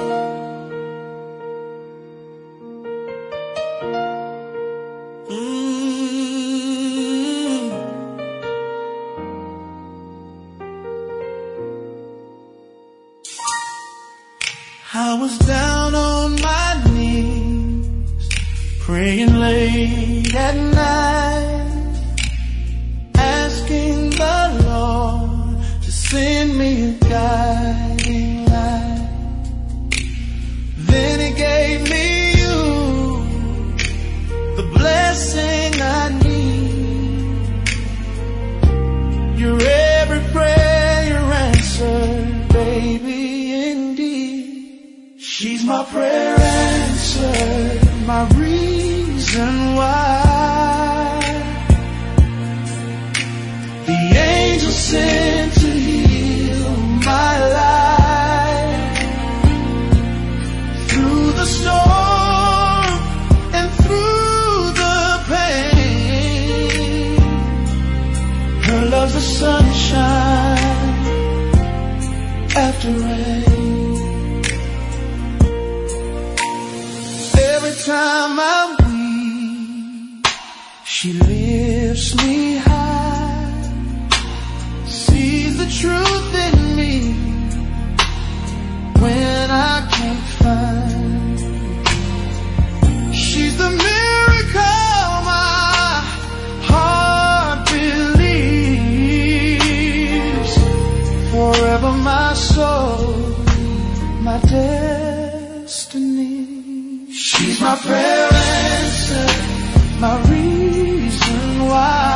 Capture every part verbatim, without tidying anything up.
I was down on my knees, praying late at night, asking the Lord to send me a guiding light. Then He gave me you, the blessing I need. Your every prayer answered, baby. She's my prayer answer, my reason why. The angel sent to heal my life. Through the storm and through the pain, her love's the sunshine after rain. Every time I'm weak, she lifts me high, sees the truth in me when I can't find. She's the miracle my heart believes. Forever my soul, my destiny. She's my prayer answer, my reason why.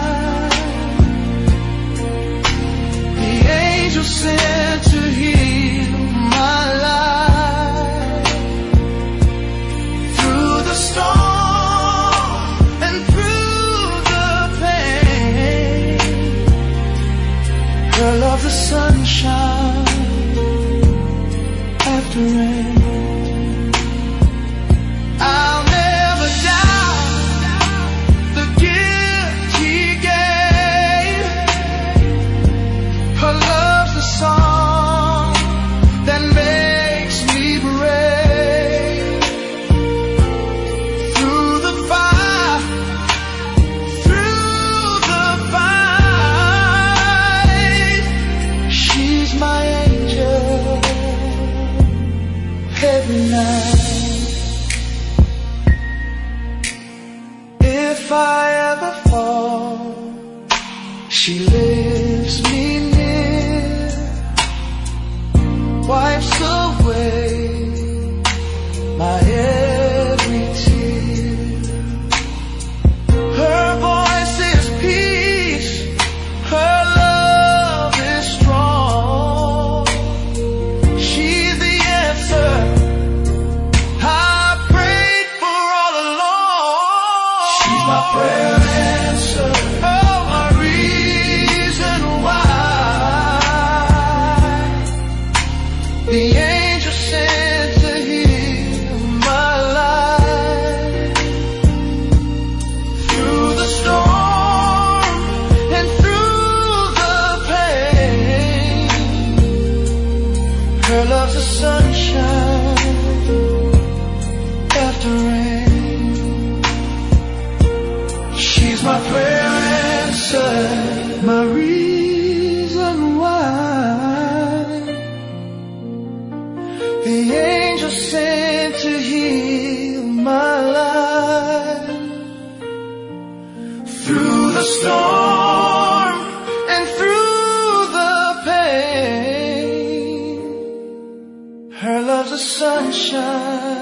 The angel sent to heal my life. Through the storm and through the pain, her love's the sunshine after rain. I'll never doubt the gift He gave. Her love's the song that makes me brave. Through the fire, through the fight, she's my angel every night. If I ever fall, she lifts me near, wipes away my every tear. Her voice is peace, her love is strong. She's the answer my prayer answer, oh, my reason why. The angel sent to heal my life. Through the storm and through the pain, her love's the sunshine after rain. She's my prayer answer, my reason why. The angel sent to heal my life. Through the storm and through the pain, her love's the sunshine